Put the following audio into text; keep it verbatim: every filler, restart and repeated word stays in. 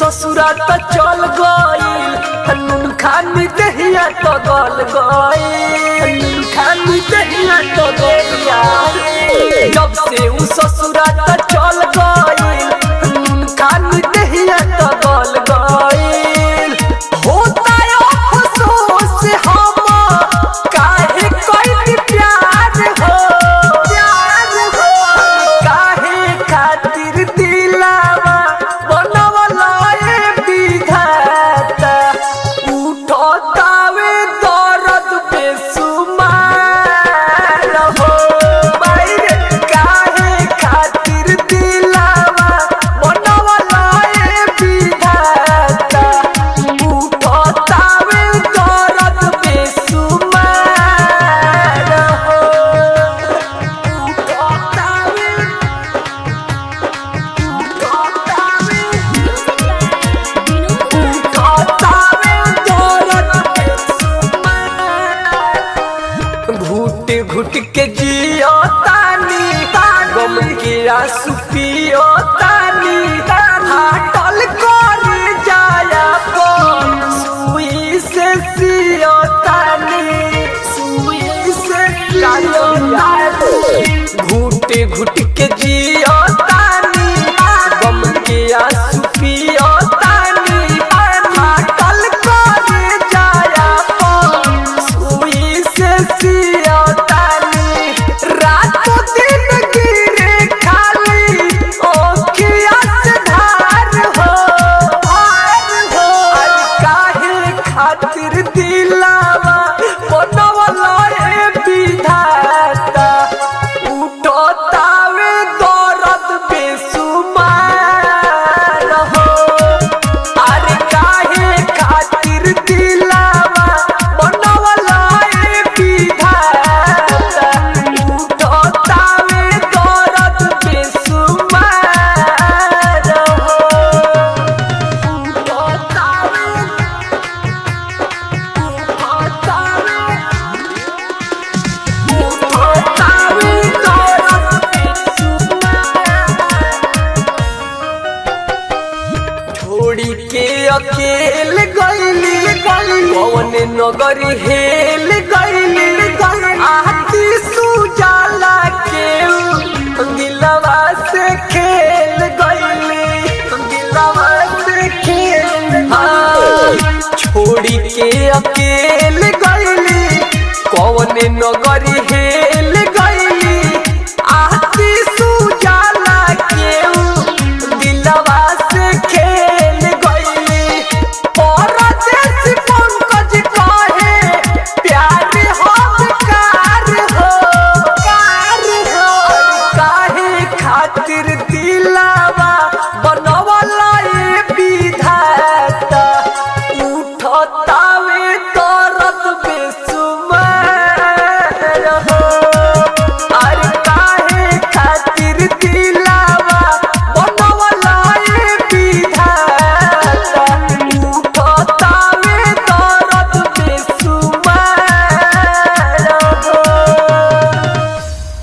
ससुरा त चल गईल नून खानी दहिया तो गल गईल नून खानी दहिया तो गलिया जब से उ ससुरा त चल गईल नून खानी दहिया तो गल गईल होता अफसोस हम काहे कोई प्यार हो प्यार हो काहे खातिर दिलावा बनवला ए विधाता उठतावे दर्द बेसुमार हो बाईरे काहे खातिर दिलावा बनवला ए विधाता उठतावे दर्द बेसुमार हो उठतावे घुट घुट के जियो तानी गम के आंसू पियो तानी फाटल कर जाया को सुई से सियो तानी सुई से सियो तानी घुट घुट के जियो तानी गम के आंसू पियो तानी फाटल कर जाया को सुई से सियो तानी रातों दिन गिरे खाली ओखिया से धार हो धार हो आज काहे खातिर दिलावा बनवला ए विधाता उठतावे दर्द बेसुमार हो अरे काहे खातिर दिलावा बनवला ए विधाता उठतावे दर्द बेसुमार हो उठतावे उठतावे उठतावे दर्द बेसुमार छोड़ी के अकेल गईली कौन नगरी हेल गईली आती सुजाला के दिलवा से खेल गईली दिलवा से खेल हाँ छोड़ी के अकेल गईली कौन नगरी हेल गईली आती सुजाला के दिलवा से खेल गईली परदेश पंकज कहे प्यार हो कार हो कार हो काहे खातिर दिलावा बन